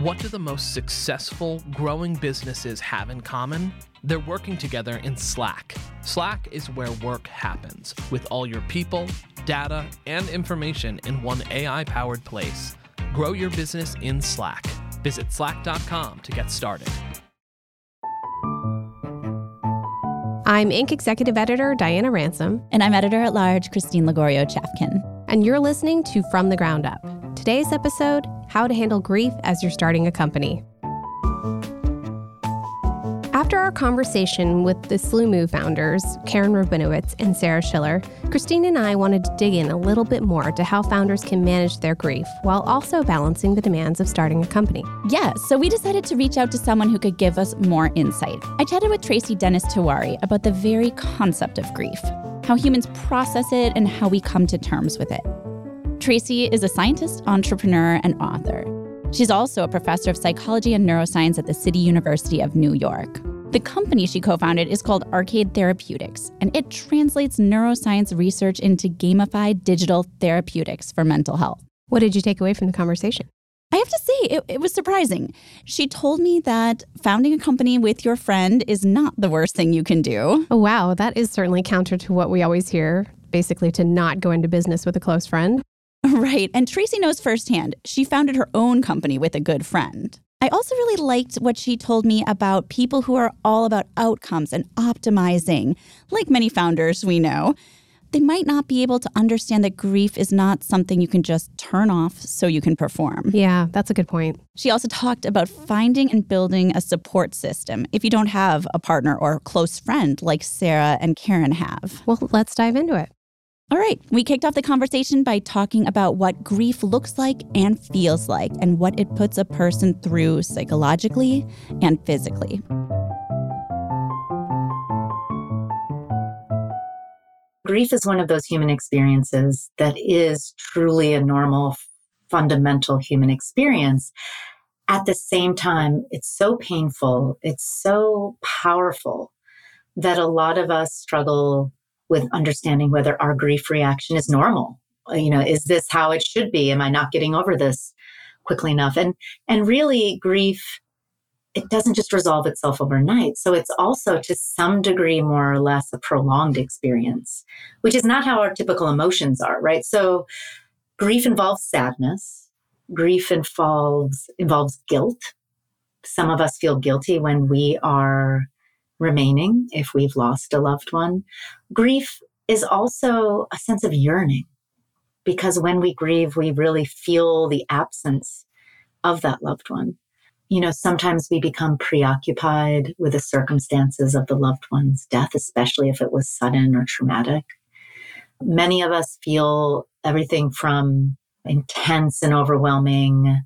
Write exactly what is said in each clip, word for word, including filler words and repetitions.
What do the most successful, growing businesses have in common? They're working together in Slack. Slack is where work happens, with all your people, data, and information in one A I-powered place. Grow your business in Slack. Visit slack dot com to get started. I'm Inc Executive Editor Diana Ransom. And I'm Editor-at-Large Christine Lagorio-Chafkin. And you're listening to From the Ground Up. Today's episode, How to Handle Grief as You're Starting a Company. After our conversation with the Sloomoo founders, Karen Rabinowitz and Sarah Schiller, Christine and I wanted to dig in a little bit more to how founders can manage their grief while also balancing the demands of starting a company. Yeah, so we decided to reach out to someone who could give us more insight. I chatted with Tracy Dennis Tewari about the very concept of grief, how humans process it, and how we come to terms with it. Tracy is a scientist, entrepreneur, and author. She's also a professor of psychology and neuroscience at the City University of New York. The company she co-founded is called Arcade Therapeutics, and it translates neuroscience research into gamified digital therapeutics for mental health. What did you take away from the conversation? I have to say, it, it was surprising. She told me that founding a company with your friend is not the worst thing you can do. Oh, wow. That is certainly counter to what we always hear, basically to not go into business with a close friend. Right. And Tracy knows firsthand. She founded her own company with a good friend. I also really liked what she told me about people who are all about outcomes and optimizing. Like many founders we know, they might not be able to understand that grief is not something you can just turn off so you can perform. Yeah, that's a good point. She also talked about finding and building a support system if you don't have a partner or a close friend like Sarah and Karen have. Well, let's dive into it. All right, we kicked off the conversation by talking about what grief looks like and feels like and what it puts a person through psychologically and physically. Grief is one of those human experiences that is truly a normal, fundamental human experience. At the same time, it's so painful, it's so powerful that a lot of us struggle with understanding whether our grief reaction is normal. You know, is this how it should be? Am I not getting over this quickly enough? And and really, grief, it doesn't just resolve itself overnight. So it's also to some degree, more or less, a prolonged experience, which is not how our typical emotions are, right? So grief involves sadness. Grief involves involves guilt. Some of us feel guilty when we are remaining, if we've lost a loved one. Grief is also a sense of yearning, because when we grieve, we really feel the absence of that loved one. You know, sometimes we become preoccupied with the circumstances of the loved one's death, especially if it was sudden or traumatic. Many of us feel everything from intense and overwhelming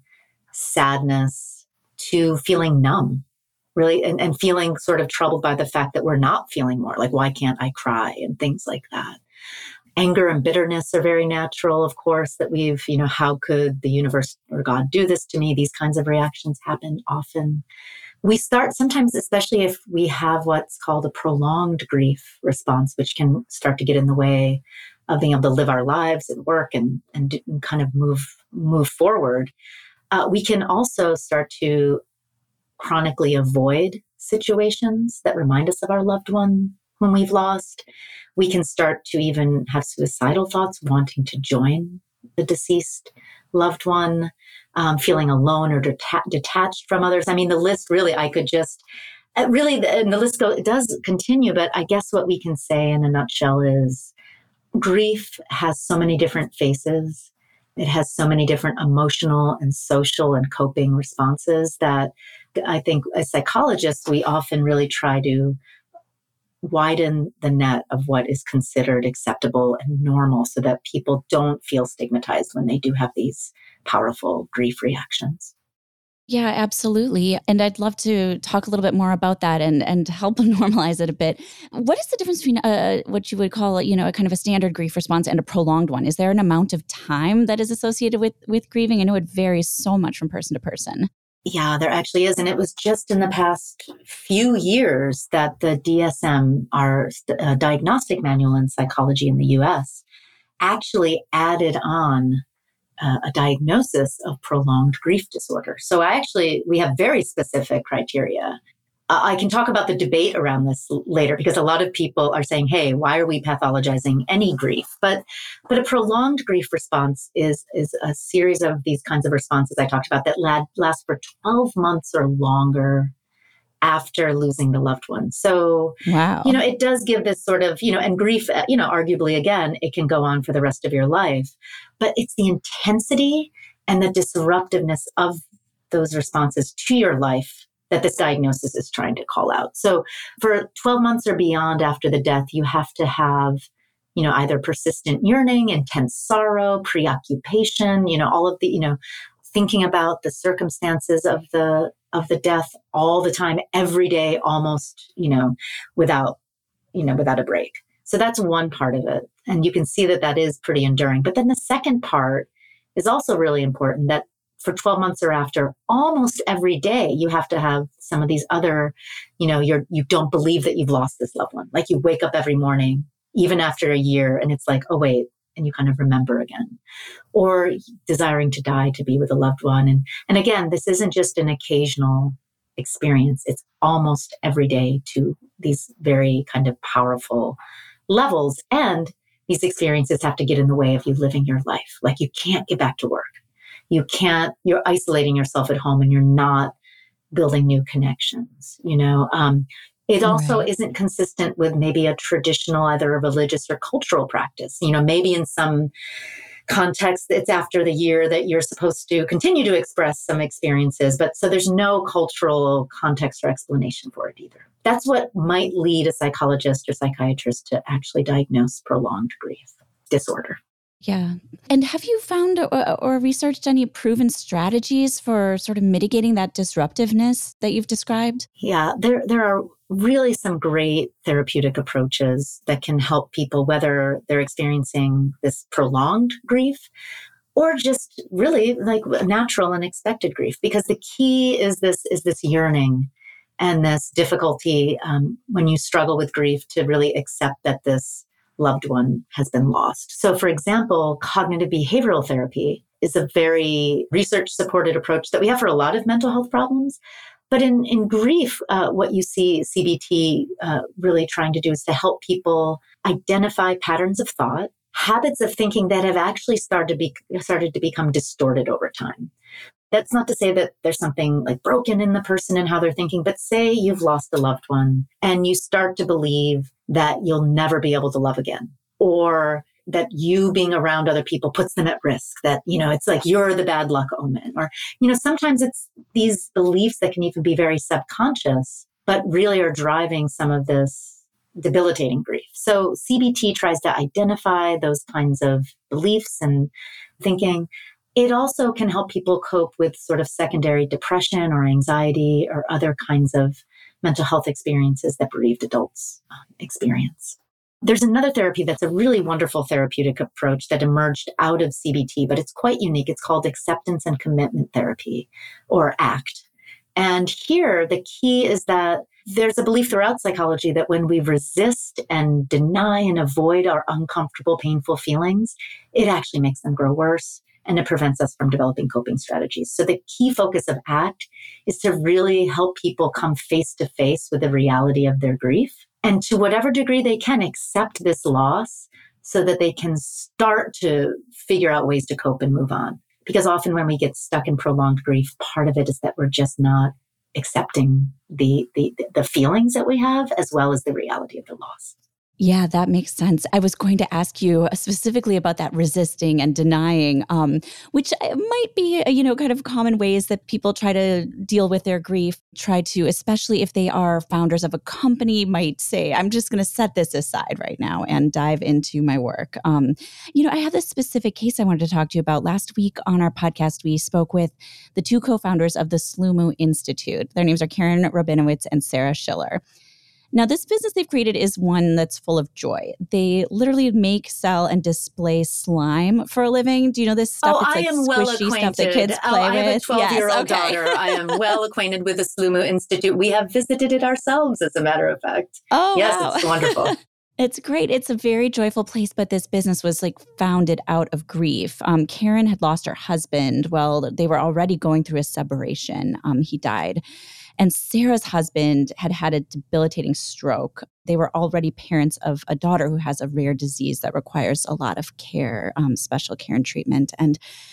sadness to feeling numb. Really, and, and feeling sort of troubled by the fact that we're not feeling more, like, why can't I cry, and things like that. Anger and bitterness are very natural, of course, that we've, you know, how could the universe or God do this to me? These kinds of reactions happen often. We start sometimes, especially if we have what's called a prolonged grief response, which can start to get in the way of being able to live our lives and work and, and, do, and kind of move, move forward. Uh, we can also start to chronically avoid situations that remind us of our loved one when we've lost. We can start to even have suicidal thoughts, wanting to join the deceased loved one, um, feeling alone or deta- detached from others. I mean, the list really, I could just, uh, really, and the list go, it does continue, but I guess what we can say in a nutshell is grief has so many different faces. It has so many different emotional and social and coping responses that I think as psychologists, we often really try to widen the net of what is considered acceptable and normal so that people don't feel stigmatized when they do have these powerful grief reactions. Yeah, absolutely. And I'd love to talk a little bit more about that and, and help normalize it a bit. What is the difference between uh, what you would call, you know, a kind of a standard grief response and a prolonged one? Is there an amount of time that is associated with, with grieving? I know it varies so much from person to person. Yeah, there actually is. And it was just in the past few years that the D S M, our uh, diagnostic manual in psychology in the U S, actually added on uh, a diagnosis of prolonged grief disorder. So I actually, we have very specific criteria. Uh, I can talk about the debate around this l- later because a lot of people are saying, hey, why are we pathologizing any grief? But but a prolonged grief response is, is a series of these kinds of responses I talked about that lad, last for twelve months or longer after losing the loved one. So, wow. you know, it does give this sort of, you know, and grief, you know, arguably, again, it can go on for the rest of your life, but it's the intensity and the disruptiveness of those responses to your life that this diagnosis is trying to call out. So for twelve months or beyond after the death, you have to have, you know, either persistent yearning, intense sorrow, preoccupation, you know, all of the, you know, thinking about the circumstances of the of the death all the time, every day, almost, you know, without, you know, without a break. So that's one part of it. And you can see that that is pretty enduring. But then the second part is also really important, that for twelve months or after, almost every day, you have to have some of these other, you know, you're, you don't believe that you've lost this loved one. Like you wake up every morning, even after a year, and it's like, oh, wait, and you kind of remember again, or desiring to die to be with a loved one. And, and again, this isn't just an occasional experience. It's almost every day to these very kind of powerful levels. And these experiences have to get in the way of you living your life. Like you can't get back to work. You can't, you're isolating yourself at home and you're not building new connections, you know? Um, It also right. isn't consistent with maybe a traditional, either a religious or cultural practice. You know, maybe in some context, it's after the year that you're supposed to continue to express some experiences. But so there's no cultural context or explanation for it either. That's what might lead a psychologist or psychiatrist to actually diagnose prolonged grief disorder. Yeah. And have you found or, or researched any proven strategies for sort of mitigating that disruptiveness that you've described? Yeah, there there are really some great therapeutic approaches that can help people, whether they're experiencing this prolonged grief or just really like natural and expected grief. Because the key is this is this yearning and this difficulty um, when you struggle with grief to really accept that this loved one has been lost. So for example, cognitive behavioral therapy is a very research-supported approach that we have for a lot of mental health problems. But in, in grief, uh, what you see C B T uh, really trying to do is to help people identify patterns of thought, habits of thinking that have actually started to be started to become distorted over time. That's not to say that there's something like broken in the person and how they're thinking, but say you've lost a loved one and you start to believe that you'll never be able to love again, or that you being around other people puts them at risk, that, you know, it's like you're the bad luck omen, or, you know, sometimes it's these beliefs that can even be very subconscious, but really are driving some of this debilitating grief. So C B T tries to identify those kinds of beliefs and thinking. It also can help people cope with sort of secondary depression or anxiety or other kinds of mental health experiences that bereaved adults um, experience. There's another therapy that's a really wonderful therapeutic approach that emerged out of C B T, but it's quite unique. It's called acceptance and commitment therapy, or ACT. And here, the key is that there's a belief throughout psychology that when we resist and deny and avoid our uncomfortable, painful feelings, it actually makes them grow worse. And it prevents us from developing coping strategies. So the key focus of ACT is to really help people come face to face with the reality of their grief. And to whatever degree they can, accept this loss so that they can start to figure out ways to cope and move on. Because often when we get stuck in prolonged grief, part of it is that we're just not accepting the, the, the feelings that we have, as well as the reality of the loss. Yeah, that makes sense. I was going to ask you specifically about that resisting and denying, um, which might be, you know, kind of common ways that people try to deal with their grief, try to, especially if they are founders of a company, might say, I'm just going to set this aside right now and dive into my work. Um, you know, I have this specific case I wanted to talk to you about. Last week on our podcast, we spoke with the two co-founders of the Slumu Institute. Their names are Karen Rabinowitz and Sarah Schiller. Now, this business they've created is one that's full of joy. They literally make, sell, and display slime for a living. Do you know this stuff? Oh, it's I like am well squishy acquainted. Stuff that kids play oh, I have with. a twelve-year-old yes, okay. daughter. I am well acquainted with the Slumu Institute. We have visited it ourselves, as a matter of fact. Oh, yes, wow. It's wonderful. It's great. It's a very joyful place, but this business was like founded out of grief. Um, Karen had lost her husband. Well, they were already going through a separation. Um, he died. And Sarah's husband had had a debilitating stroke. They were already parents of a daughter who has a rare disease that requires a lot of care, um, special care and treatment. And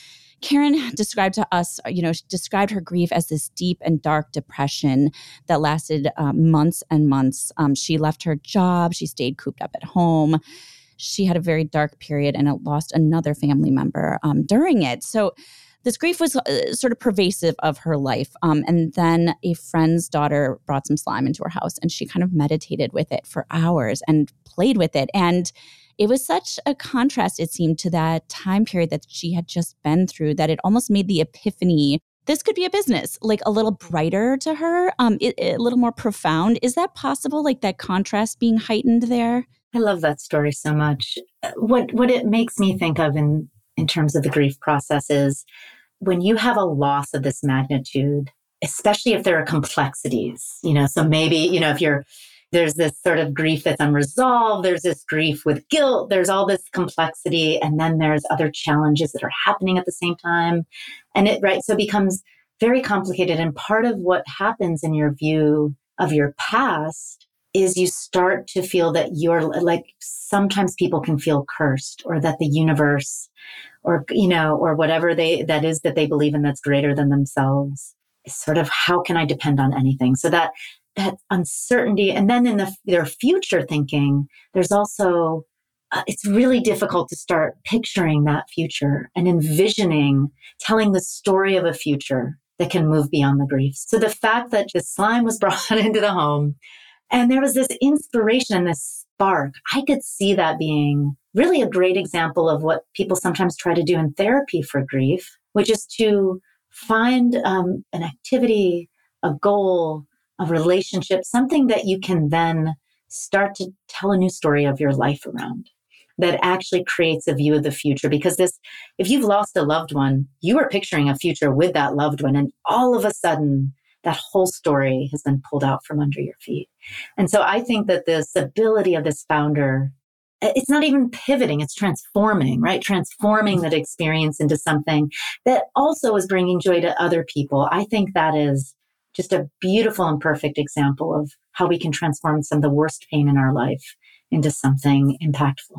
Karen described to us, you know, she described her grief as this deep and dark depression that lasted uh, months and months. Um, she left her job. She stayed cooped up at home. She had a very dark period and lost another family member um, during it. So this grief was uh, sort of pervasive of her life. Um, and then a friend's daughter brought some slime into her house, and she kind of meditated with it for hours and played with it. And it was such a contrast, it seemed, to that time period that she had just been through, that it almost made the epiphany, this could be a business, like a little brighter to her, um, it, it, a little more profound. Is that possible, like that contrast being heightened there? I love that story so much. What what it makes me think of in, in terms of the grief process is when you have a loss of this magnitude, especially if there are complexities, you know, so maybe, you know, if you're there's this sort of grief that's unresolved. There's this grief with guilt. There's all this complexity. And then there's other challenges that are happening at the same time. And it, right, so it becomes very complicated. And part of what happens in your view of your past is you start to feel that you're like, sometimes people can feel cursed, or that the universe or, you know, or whatever they, that is that they believe in that's greater than themselves is sort of, how can I depend on anything? So that that uncertainty. And then in the, their future thinking, there's also, uh, it's really difficult to start picturing that future and envisioning, telling the story of a future that can move beyond the grief. So the fact that the slime was brought into the home and there was this inspiration and this spark, I could see that being really a great example of what people sometimes try to do in therapy for grief, which is to find um, an activity, a goal, a relationship, something that you can then start to tell a new story of your life around that actually creates a view of the future. Because this, if you've lost a loved one, you are picturing a future with that loved one. And all of a sudden, that whole story has been pulled out from under your feet. And so I think that this ability of this founder, it's not even pivoting, it's transforming, right? Transforming that experience into something that also is bringing joy to other people. I think that is just a beautiful and perfect example of how we can transform some of the worst pain in our life into something impactful.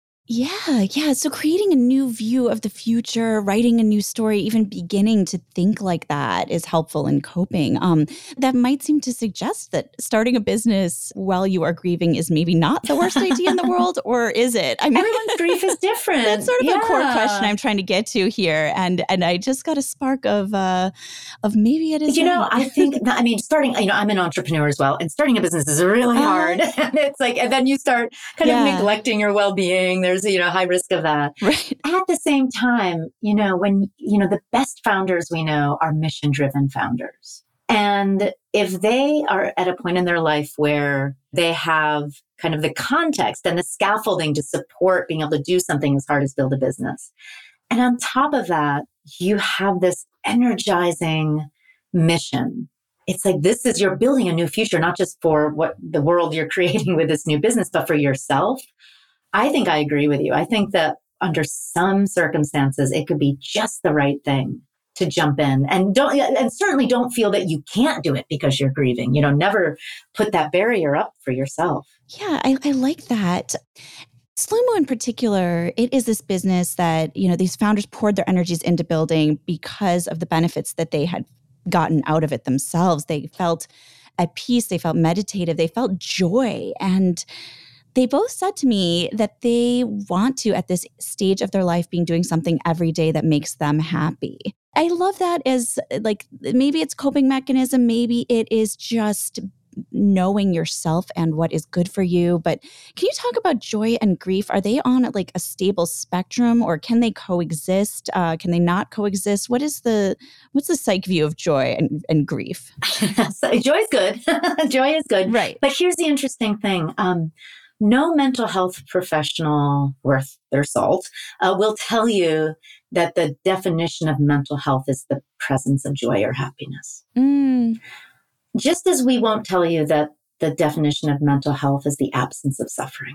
Yeah, yeah. So creating a new view of the future, writing a new story, even beginning to think like that is helpful in coping. Um, that might seem to suggest that starting a business while you are grieving is maybe not the worst idea in the world, or is it? I mean, everyone's grief is different. That's sort of yeah. a core question I'm trying to get to here, and and I just got a spark of uh, of maybe it is. You know, right. I think. I mean, starting. You know, I'm an entrepreneur as well, and starting a business is really Uh, hard. And it's like, and then you start kind Yeah. of neglecting your well-being. There's you know high risk of that. Right. At the same time, you know, when you know the best founders we know are mission-driven founders. And if they are at a point in their life where they have kind of the context and the scaffolding to support being able to do something as hard as build a business, and on top of that, you have this energizing mission. It's like, this is, you're building a new future, not just for what the world you're creating with this new business, but for yourself. I think I agree with you. I think that under some circumstances, it could be just the right thing to jump in, and don't, and certainly don't feel that you can't do it because you're grieving. You know, never put that barrier up for yourself. Yeah, I, I like that. Slumo in particular, it is this business that, you know, these founders poured their energies into building because of the benefits that they had gotten out of it themselves. They felt at peace, they felt meditative, they felt joy. And they both said to me that they want to, at this stage of their life, being doing something every day that makes them happy. I love that as, like, maybe it's coping mechanism, maybe it is just knowing yourself and what is good for you. But can you talk about joy and grief? Are they on like a stable spectrum, or can they coexist? Uh, can they not coexist? What is the, what's the psych view of joy and, and grief? So joy is good. Joy is good. Right. But here's the interesting thing. Um, no mental health professional worth their salt uh, will tell you that the definition of mental health is the presence of joy or happiness. Mm. Just as we won't tell you that the definition of mental health is the absence of suffering.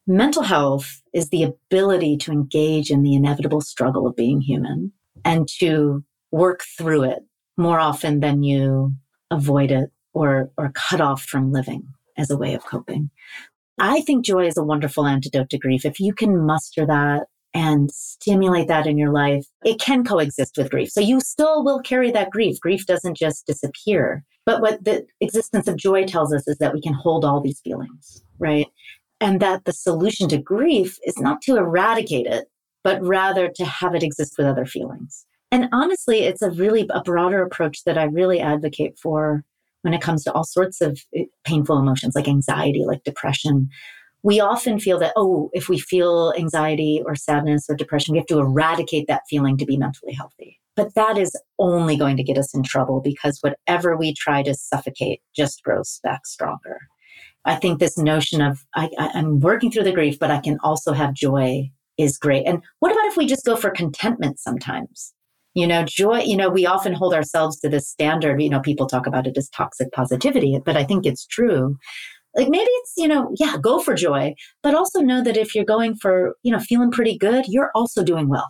mental health is the ability to engage in the inevitable struggle of being human and to work through it more often than you avoid it or, or cut off from living as a way of coping. I think joy is a wonderful antidote to grief. If you can muster that and stimulate that in your life, it can coexist with grief. So you still will carry that grief. Grief doesn't just disappear. But what the existence of joy tells us is that we can hold all these feelings, right? And that the solution to grief is not to eradicate it, but rather to have it exist with other feelings. And honestly, it's a really a broader approach that I really advocate for when it comes to all sorts of painful emotions like anxiety, like depression. We often feel that, oh, if we feel anxiety or sadness or depression, we have to eradicate that feeling to be mentally healthy. But that is only going to get us in trouble because whatever we try to suffocate just grows back stronger. I think this notion of I, I, I'm working through the grief, but I can also have joy is great. And what about if we just go for contentment sometimes? You know, joy, you know, we often hold ourselves to this standard. You know, people talk about it as toxic positivity, but I think it's true. Like maybe it's, you know, yeah, go for joy, but also know that if you're going for, you know, feeling pretty good, you're also doing well.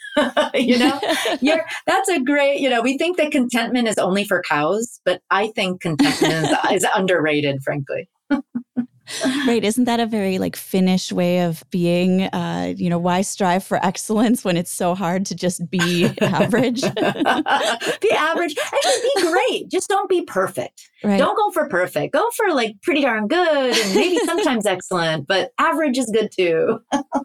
you know, you're, that's a great, you know, we think that contentment is only for cows, but I think contentment is, is underrated, frankly. Right. Isn't that a very like Finnish way of being, uh, you know, why strive for excellence when it's so hard to just be average? Be average. Actually, be great. Just don't be perfect. Right. Don't go for perfect. Go for like pretty darn good and maybe sometimes excellent, but average is good too.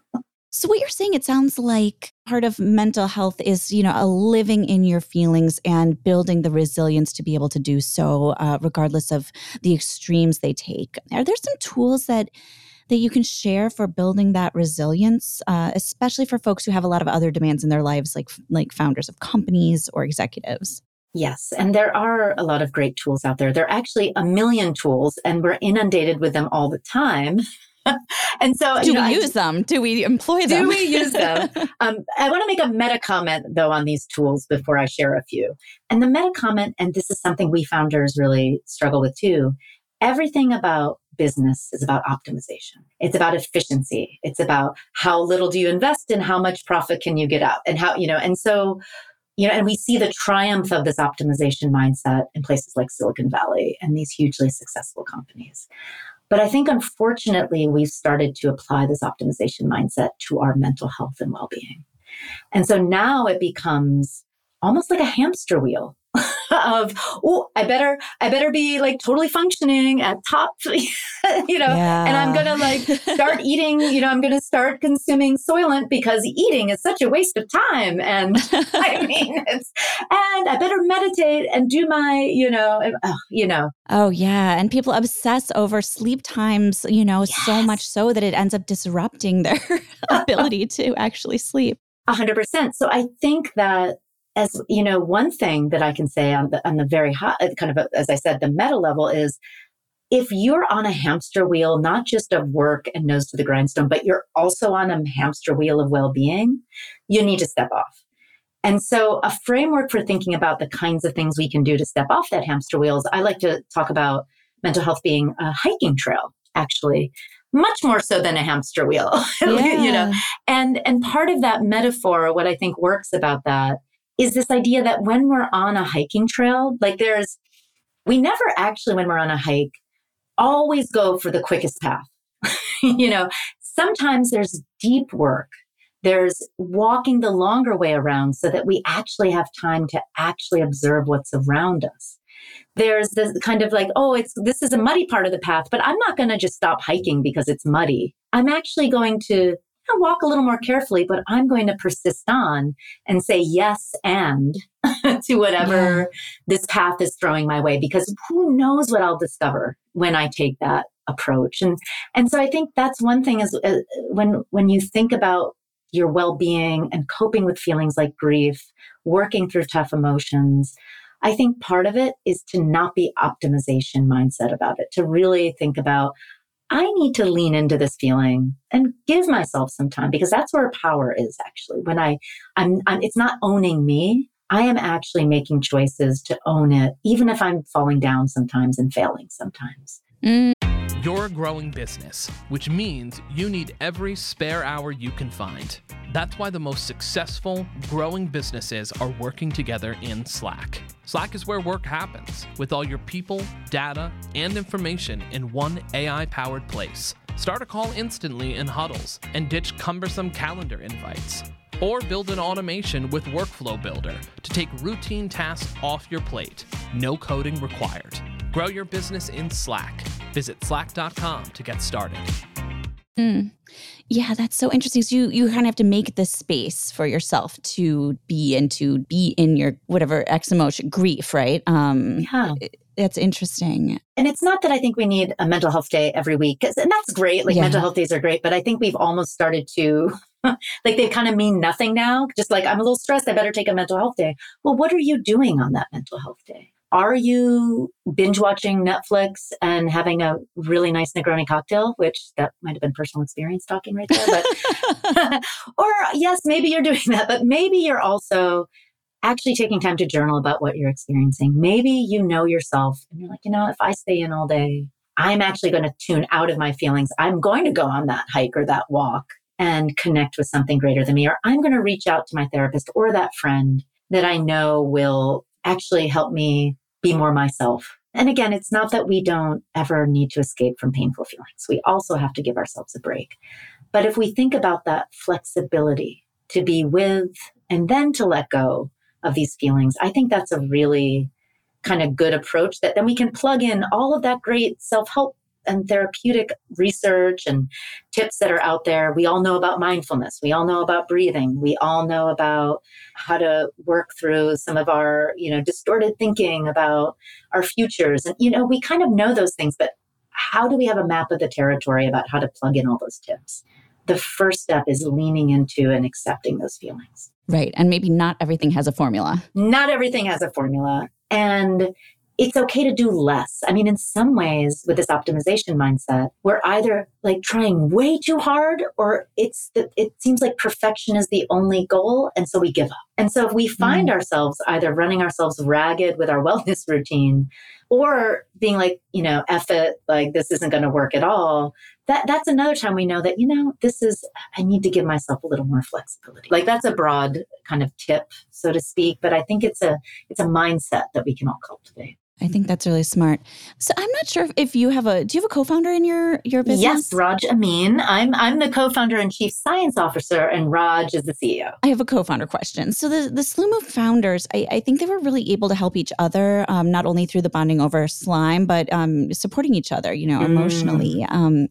So what you're saying, it sounds like part of mental health is, you know, a living in your feelings and building the resilience to be able to do so, uh, regardless of the extremes they take. Are there some tools that that you can share for building that resilience, uh, especially for folks who have a lot of other demands in their lives, like like founders of companies or executives? Yes. And there are a lot of great tools out there. There are actually a million tools, and we're inundated with them all the time. And so, do you know, we use I, them? Do we employ them? Do we use them? um, I want to make a meta comment, though, on these tools before I share a few. And the meta comment, and this is something we founders really struggle with too, everything about business is about optimization. It's about efficiency. It's about how little do you invest and how much profit can you get out and how, you know, and so, you know, and we see the triumph of this optimization mindset in places like Silicon Valley and these hugely successful companies. But I think, unfortunately, we've started to apply this optimization mindset to our mental health and well-being. And so now it becomes almost like a hamster wheel of, oh, I better, I better be like totally functioning at top, you know, yeah. And I'm going to like start eating, you know, I'm going to start consuming Soylent because eating is such a waste of time. And I mean, it's, and I better meditate and do my, you know, oh, you know. Oh, yeah. And people obsess over sleep times, you know, yes. so much so that it ends up disrupting their ability to actually sleep. A hundred percent. So I think that, as you know, one thing that I can say on the on the very high, kind of, a, as I said, the meta level is if you're on a hamster wheel, not just of work and nose to the grindstone, but you're also on a hamster wheel of well-being, you need to step off. And so a framework for thinking about the kinds of things we can do to step off that hamster wheel is I like to talk about mental health being a hiking trail, actually. Much more so than a hamster wheel, yeah. you know. And and part of that metaphor, what I think works about that is this idea that when we're on a hiking trail, like there's, we never actually, when we're on a hike, always go for the quickest path. You know, sometimes there's deep work. There's walking the longer way around so that we actually have time to actually observe what's around us. There's this kind of like, oh, it's this is a muddy part of the path, but I'm not going to just stop hiking because it's muddy. I'm actually going to walk a little more carefully, but I'm going to persist on and say yes and to whatever yeah. this path is throwing my way, because who knows what I'll discover when I take that approach. And and so I think that's one thing is uh, when when you think about your well-being and coping with feelings like grief, working through tough emotions, I think part of it is to not be optimization mindset about it, to really think about, I need to lean into this feeling and give myself some time, because that's where power is actually. When I, I'm, I'm, it's not owning me. I am actually making choices to own it, even if I'm falling down sometimes and failing sometimes. Mm. You're a growing business, which means you need every spare hour you can find. That's why the most successful, growing businesses are working together in Slack. Slack is where work happens, with all your people, data, and information in one A I-powered place. Start a call instantly in huddles and ditch cumbersome calendar invites. Or build an automation with Workflow Builder to take routine tasks off your plate. No coding required. Grow your business in Slack. Visit slack dot com to get started. Mm. Yeah, that's so interesting. So you, you kind of have to make the space for yourself to be and to be in your whatever X emotion, grief, right? Um, yeah. That's interesting. And it's not that I think we need a mental health day every week, and that's great. Like yeah. mental health days are great, but I think we've almost started to, like they kind of mean nothing now. Just like, I'm a little stressed, I better take a mental health day. Well, what are you doing on that mental health day? Are you binge watching Netflix and having a really nice Negroni cocktail, which that might have been personal experience talking right there, but, or yes, maybe you're doing that, but maybe you're also actually taking time to journal about what you're experiencing. Maybe you know yourself and you're like, you know, if I stay in all day, I'm actually going to tune out of my feelings. I'm going to go on that hike or that walk and connect with something greater than me, or I'm going to reach out to my therapist or that friend that I know will actually help me be more myself. And again, it's not that we don't ever need to escape from painful feelings. We also have to give ourselves a break. But if we think about that flexibility to be with and then to let go of these feelings, I think that's a really kind of good approach that then we can plug in all of that great self-help and therapeutic research and tips that are out there. We all know about mindfulness. We all know about breathing. We all know about how to work through some of our, you know, distorted thinking about our futures. And, you know, we kind of know those things, but how do we have a map of the territory about how to plug in all those tips? The first step is leaning into and accepting those feelings. Right. And maybe not everything has a formula. Not everything has a formula. And it's okay to do less. I mean, in some ways, with this optimization mindset, we're either like trying way too hard, or it's the, it seems like perfection is the only goal. And so we give up. And so if we find mm. ourselves either running ourselves ragged with our wellness routine or being like, you know, F it, like this isn't going to work at all, that that's another time we know that, you know, this is, I need to give myself a little more flexibility. Like that's a broad kind of tip, so to speak. But I think it's a, it's a mindset that we can all cultivate. I think that's really smart. So I'm not sure if you have a, do you have a co-founder in your, your business? Yes, Raj Amin. I'm I'm the co-founder and chief science officer, and Raj is the C E O. I have a co-founder question. So the, the SluMove founders, I, I think they were really able to help each other, um, not only through the bonding over slime, but um, supporting each other, you know, mm. emotionally. Um,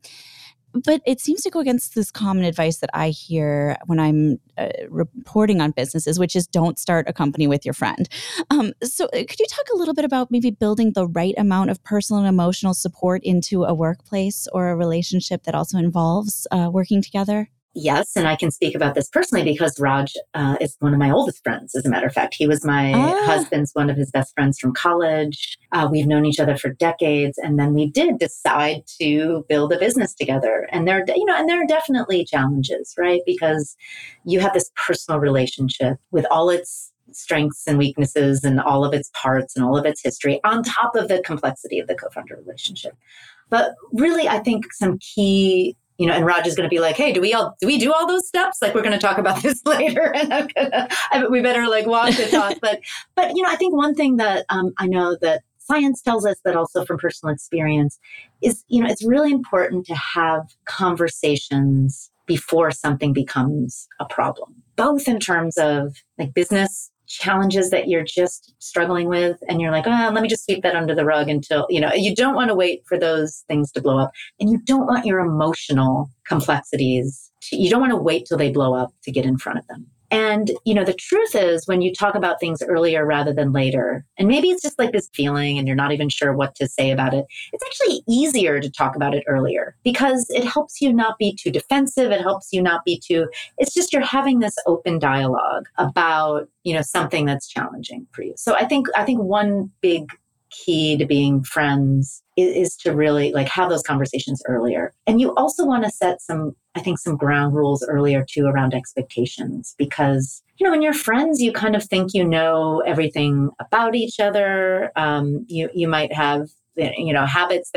But it seems to go against this common advice that I hear when I'm uh, reporting on businesses, which is don't start a company with your friend. Um, so could you talk a little bit about maybe building the right amount of personal and emotional support into a workplace or a relationship that also involves uh, working together? Yes, and I can speak about this personally because Raj uh, is one of my oldest friends, as a matter of fact. He was my ah. husband's one of his best friends from college. Uh, we've known each other for decades, and then we did decide to build a business together. And there, you know, and there are definitely challenges, right? Because you have this personal relationship with all its strengths and weaknesses and all of its parts and all of its history on top of the complexity of the co-founder relationship. But really, I think some key You know, and Raj is going to be like, hey, do we all, do we do all those steps? Like, we're going to talk about this later and I'm gonna, I, we better like walk the talk. But, but, you know, I think one thing that um, I know that science tells us, but also from personal experience is, you know, it's really important to have conversations before something becomes a problem, both in terms of like business challenges that you're just struggling with. And you're like, oh, let me just sweep that under the rug until, you know, you don't want to wait for those things to blow up. And you don't want your emotional complexities to, you don't want to wait till they blow up to get in front of them. And, you know, the truth is when you talk about things earlier rather than later, and maybe it's just like this feeling and you're not even sure what to say about it, it's actually easier to talk about it earlier because it helps you not be too defensive. It helps you not be too, it's just you're having this open dialogue about, you know, something that's challenging for you. So I think, I think one big key to being friends is, is to really like have those conversations earlier. And you also want to set some, I think, some ground rules earlier too around expectations, because, you know, when you're friends, you kind of think you know everything about each other. Um, you, you might have, you know, habits that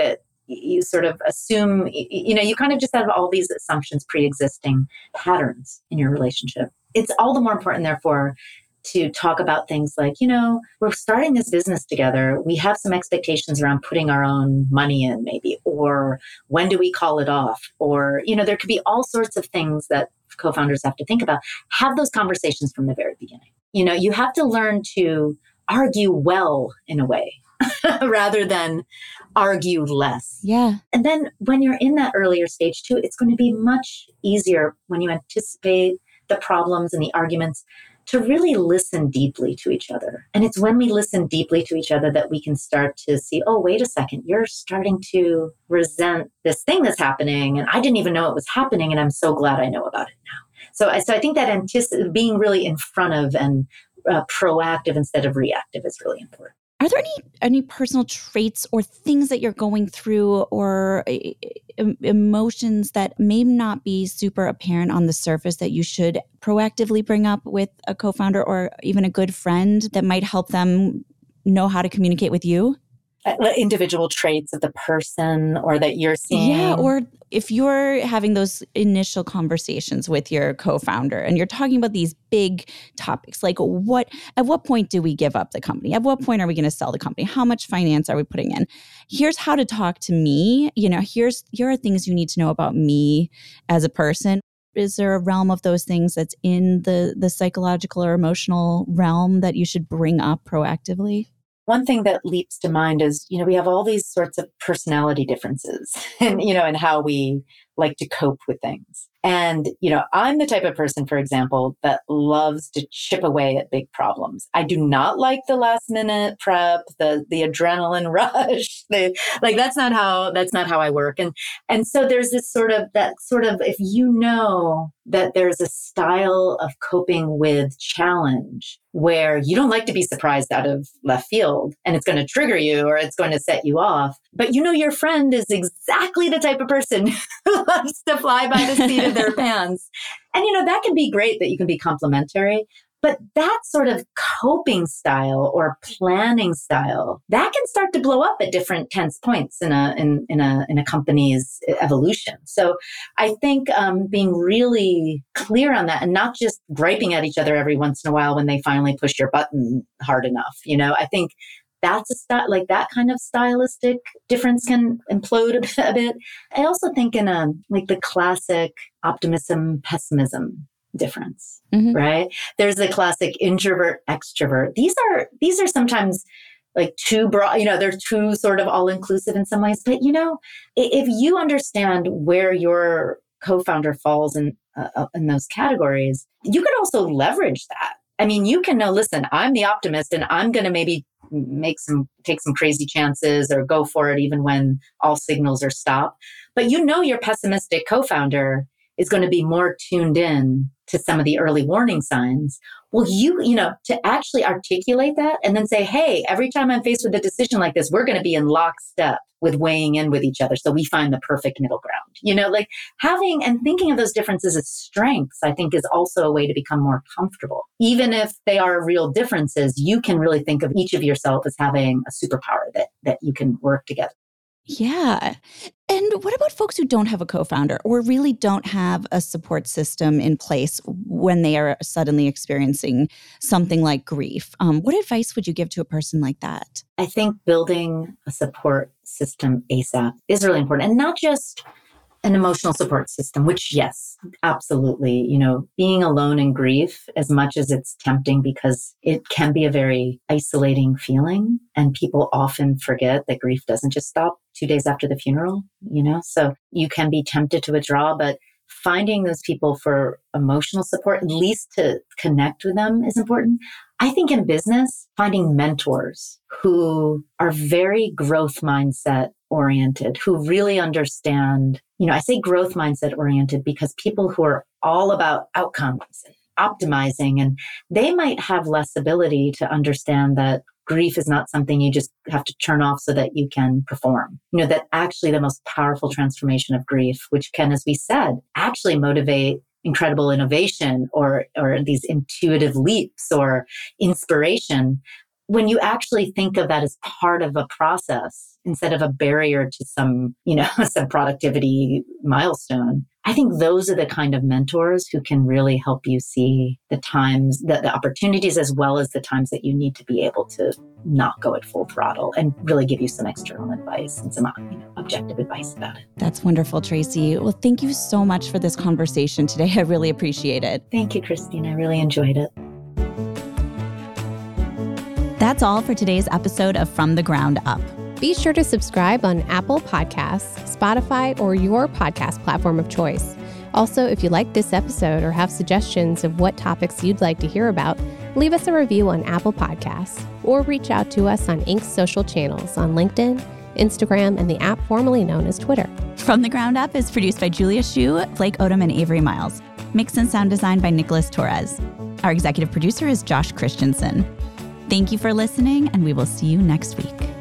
you sort of assume, you know, you kind of just have all these assumptions, pre-existing patterns in your relationship. It's all the more important, therefore, to talk about things like, you know, we're starting this business together. We have some expectations around putting our own money in, maybe, or when do we call it off? Or, you know, there could be all sorts of things that co-founders have to think about. Have those conversations from the very beginning. You know, you have to learn to argue well in a way rather than argue less. Yeah. And then when you're in that earlier stage too, it's going to be much easier when you anticipate the problems and the arguments to really listen deeply to each other. And it's when we listen deeply to each other that we can start to see, oh, wait a second, you're starting to resent this thing that's happening. And I didn't even know it was happening. And I'm so glad I know about it now. So, I- so I think that antici- being really in front of and uh, proactive instead of reactive is really important. Are there any any personal traits or things that you're going through or uh, emotions that may not be super apparent on the surface that you should proactively bring up with a co-founder or even a good friend that might help them know how to communicate with you? Uh, individual traits of the person or that you're seeing. Yeah, or if you're having those initial conversations with your co-founder and you're talking about these big topics, like what, at what point do we give up the company? At what point are we going to sell the company? How much finance are we putting in? Here's how to talk to me. You know, here's, here are things you need to know about me as a person. Is there a realm of those things that's in the the psychological or emotional realm that you should bring up proactively? One thing that leaps to mind is, you know, we have all these sorts of personality differences and, you know, and how we like to cope with things. And, you know, I'm the type of person, for example, that loves to chip away at big problems. I do not like the last minute prep, the the adrenaline rush. The, like that's not how that's not how I work. And and so there's this sort of that sort of if you know that there's a style of coping with challenge where you don't like to be surprised out of left field and it's going to trigger you or it's going to set you off, but you know your friend is exactly the type of person who loves to fly by the seat of their pants. And, you know, that can be great that you can be complimentary, but that sort of coping style or planning style, that can start to blow up at different tense points in a, in, in a, in a company's evolution. So I think um, being really clear on that and not just griping at each other every once in a while when they finally push your button hard enough. You know, I think that's a style, like that kind of stylistic difference can implode a bit. A bit. I also think in a, like the classic optimism, pessimism difference, mm-hmm. right? There's the classic introvert, extrovert. These are, these are sometimes like too broad, you know, they're too sort of all inclusive in some ways. But, you know, if you understand where your co-founder falls in, uh, in those categories, you could also leverage that. I mean, you can know, listen, I'm the optimist and I'm going to maybe make some, take some crazy chances or go for it even when all signals are stopped. But you know, your pessimistic co-founder is going to be more tuned in to some of the early warning signs. Well, you, you know, to actually articulate that and then say, hey, every time I'm faced with a decision like this, we're going to be in lockstep with weighing in with each other. So we find the perfect middle ground, you know, like having and thinking of those differences as strengths, I think is also a way to become more comfortable. Even if they are real differences, you can really think of each of yourself as having a superpower that, that you can work together. Yeah. And what about folks who don't have a co-founder or really don't have a support system in place when they are suddenly experiencing something like grief? Um, what advice would you give to a person like that? I think building a support system ASAP is really important. And not just an emotional support system, which, yes, absolutely. You know, being alone in grief, as much as it's tempting because it can be a very isolating feeling. And people often forget that grief doesn't just stop two days after the funeral, you know, so you can be tempted to withdraw, but finding those people for emotional support, at least to connect with them, is important. I think in business, finding mentors who are very growth mindset oriented, who really understand, you know, I say growth mindset oriented because people who are all about outcomes and optimizing, and they might have less ability to understand that grief is not something you just have to turn off so that you can perform. You know, that actually the most powerful transformation of grief, which can, as we said, actually motivate incredible innovation or, or these intuitive leaps or inspiration, when you actually think of that as part of a process instead of a barrier to some, you know, some productivity milestone, I think those are the kind of mentors who can really help you see the times, the, the opportunities, as well as the times that you need to be able to not go at full throttle and really give you some external advice and some, you know, objective advice about it. That's wonderful, Tracy. Well, thank you so much for this conversation today. I really appreciate it. Thank you, Christine. I really enjoyed it. That's all for today's episode of From the Ground Up. Be sure to subscribe on Apple Podcasts, Spotify, or your podcast platform of choice. Also, if you like this episode or have suggestions of what topics you'd like to hear about, leave us a review on Apple Podcasts or reach out to us on Inc.'s social channels on LinkedIn, Instagram, and the app formerly known as Twitter. From the Ground Up is produced by Julia Shu, Blake Odom, and Avery Miles. Mix and sound design by Nicholas Torres. Our executive producer is Josh Christensen. Thank you for listening, and we will see you next week.